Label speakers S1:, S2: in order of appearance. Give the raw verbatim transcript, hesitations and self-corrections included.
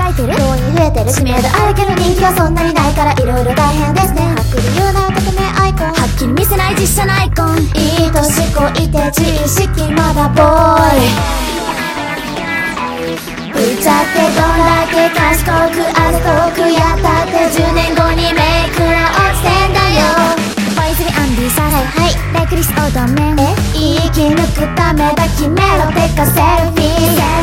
S1: いてる、動員増えてる、知名度あるけど人気はそんなにないからいろいろ大変ですね。はっきり言うなよ匿名アイコン、はっきり見せない実写のアイコン。いい年こいて自意識まだボーイ、ぶっちゃけどんだけ賢くあざとくやったってじゅうねんごにメイクは落ちてんだよ。ボイスにアンディサライ、はい、レクリスオードメン、え生き抜くためだ決めろてかセルフィー。